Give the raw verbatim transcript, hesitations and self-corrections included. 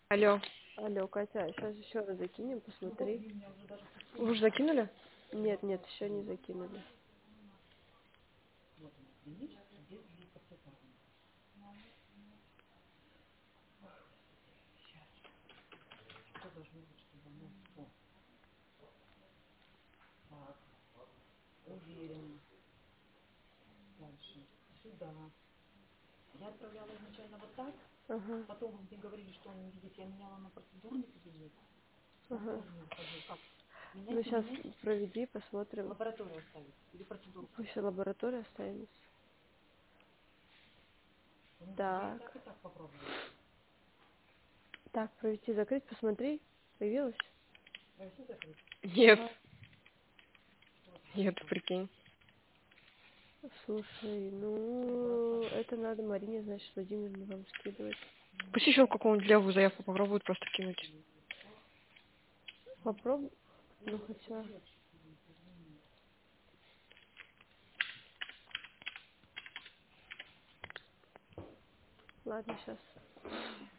Алло. Алло, Катя, сейчас еще раз закинем, посмотри. Вы уже закинули? Нет, нет, еще не закинули. Ага, ага. Ну, сейчас проведи, посмотрим. Пусть лаборатория останется. Так. Так, провести, закрыть, посмотри. Появилась? Нет. Нет, прикинь. Слушай, ну, это надо Марине, значит, Владимировне вам скидывать. Пусть еще какую-нибудь левую заявку попробуют просто кинуть. Попробуй. Ну, хотя... Ладно, сейчас.